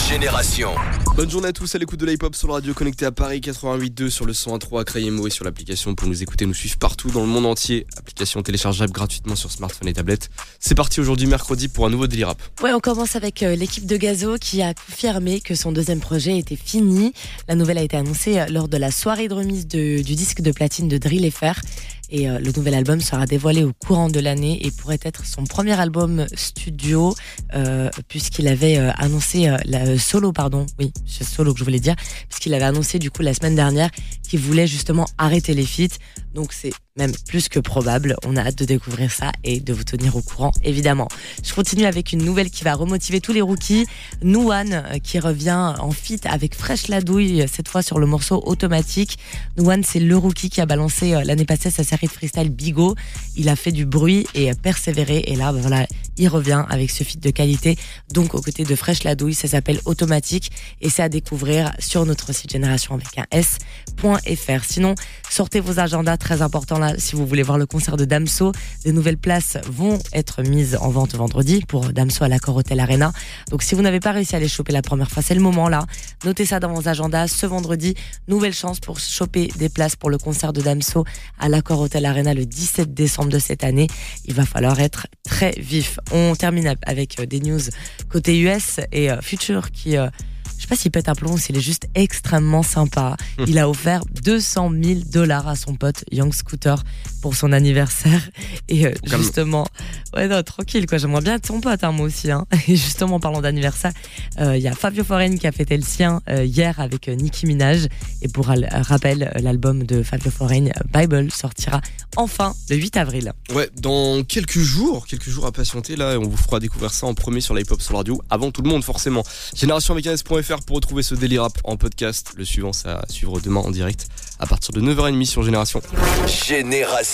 Génération. Bonne journée à tous à l'écoute de l'hip-hop sur la radio connectée à Paris 88.2 sur le 101.3 à Crayemo et sur l'application pour nous écouter, nous suivre partout dans le monde entier. Application téléchargeable gratuitement sur smartphone et tablette. C'est parti aujourd'hui mercredi pour un nouveau Daily Rap. Ouais, on commence avec l'équipe de Gazo qui a confirmé que son deuxième projet était fini. La nouvelle a été annoncée lors de la soirée de remise du disque de platine de Drill FR. Et le nouvel album sera dévoilé au courant de l'année et pourrait être son premier album studio puisqu'il avait annoncé solo que je voulais dire, puisqu'il avait annoncé du coup la semaine dernière qu'il voulait justement arrêter les feats. Donc c'est même plus que probable. On a hâte de découvrir ça et de vous tenir au courant, évidemment. Je continue avec une nouvelle qui va remotiver tous les rookies. Nouane qui revient en feat avec Fresh Ladouille, cette fois sur le morceau Automatique. Nouane, c'est le rookie qui a balancé l'année passée sa série de freestyle Bigo. Il a fait du bruit et persévéré. Et là, voilà, il revient avec ce feat de qualité. Donc, aux côtés de Fresh Ladouille, ça s'appelle Automatique. Et c'est à découvrir sur notre site Génération avec un S.fr. Sinon, sortez vos agendas, très important là, si vous voulez voir le concert de Damso. Des nouvelles places vont être mises en vente vendredi pour Damso à l'Accor Hotel Arena. Donc si vous n'avez pas réussi à les choper la première fois, c'est le moment là. Notez ça dans vos agendas. Ce vendredi, nouvelle chance pour choper des places pour le concert de Damso à l'Accor Hotel Arena le 17 décembre de cette année. Il va falloir être très vif. On termine avec des news côté US et Future qui... je sais pas s'il pète un plomb ou s'il est juste extrêmement sympa. Il a offert $200,000 à son pote Young Scooter pour son anniversaire. Et justement, ouais non, tranquille quoi, j'aimerais bien être son pote, hein, moi aussi. Hein. Et justement, en parlant d'anniversaire, il y a Fabio Foreign qui a fêté le sien hier avec Nicki Minaj. Et pour rappel, l'album de Fabio Foreign, Bible, sortira enfin le 8 avril. Ouais, dans quelques jours à patienter là, on vous fera découvrir ça en premier sur l'hip-hop sur la radio, avant tout le monde forcément. Génération avec un S.fr pour retrouver ce Daily Rap en podcast. Le suivant, ça à suivre demain en direct à partir de 9h30 sur Génération. Génération.